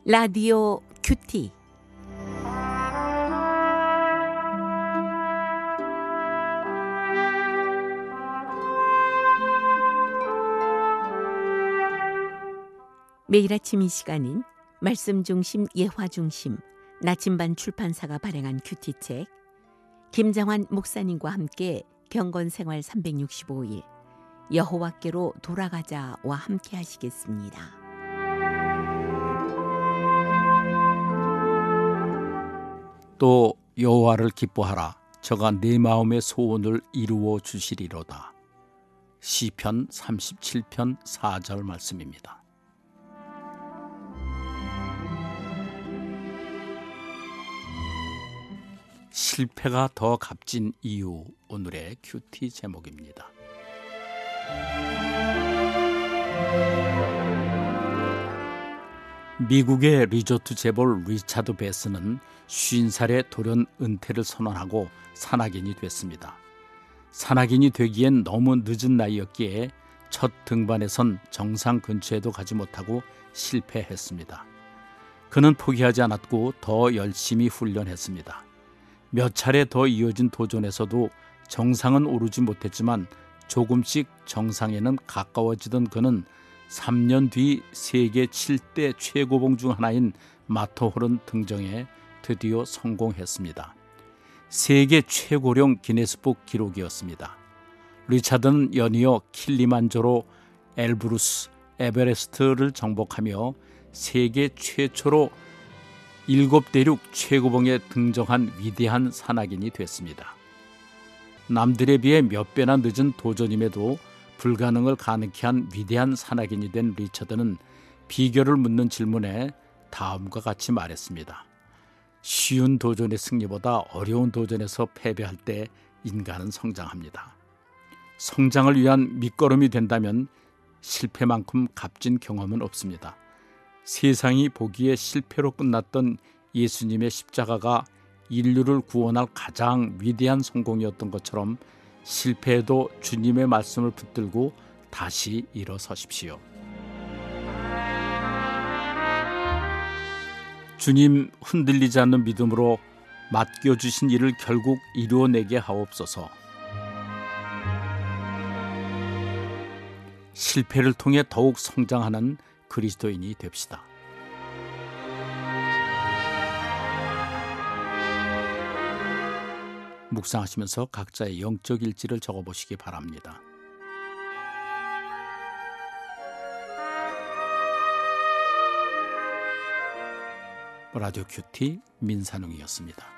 라디오 큐티. 매일 아침 이 시간은 말씀 중심, 예화 중심, 나침반 출판사가 발행한 큐티책, 김장환 목사님과 함께 경건생활 365일 여호와께로 돌아가자와 함께 하시겠습니다. 또 여호와를 기뻐하라. 저가 네 마음의 소원을 이루어 주시리로다. 시편 37편 4절 말씀입니다. 실패가 더 값진 이유, 오늘의 큐티 제목입니다. 미국의 리조트 재벌 리차드 베스는 50살에 돌연 은퇴를 선언하고 산악인이 됐습니다. 산악인이 되기엔 너무 늦은 나이였기에 첫 등반에선 정상 근처에도 가지 못하고 실패했습니다. 그는 포기하지 않았고 더 열심히 훈련했습니다. 몇 차례 더 이어진 도전에서도 정상은 오르지 못했지만 조금씩 정상에는 가까워지던 그는 3년 뒤 세계 7대 최고봉 중 하나인 마터호른 등정에 드디어 성공했습니다. 세계 최고령 기네스북 기록이었습니다. 리차드는 연이어 킬리만자로, 엘브루스, 에베레스트를 정복하며 세계 최초로 7대륙 최고봉에 등정한 위대한 산악인이 됐습니다. 남들에 비해 몇 배나 늦은 도전임에도 불가능을 가능케 한 위대한 산악인이 된 리차드는 비결을 묻는 질문에 다음과 같이 말했습니다. 쉬운 도전의 승리보다 어려운 도전에서 패배할 때 인간은 성장합니다. 성장을 위한 밑거름이 된다면 실패만큼 값진 경험은 없습니다. 세상이 보기에 실패로 끝났던 예수님의 십자가가 인류를 구원할 가장 위대한 성공이었던 것처럼 실패해도 주님의 말씀을 붙들고 다시 일어서십시오. 주님, 흔들리지 않는 믿음으로 맡겨주신 일을 결국 이루어내게 하옵소서. 실패를 통해 더욱 성장하는 그리스도인이 됩시다. 묵상하시면서 각자의 영적 일지를 적어보시기 바랍니다. 라디오 큐티 민산웅이었습니다.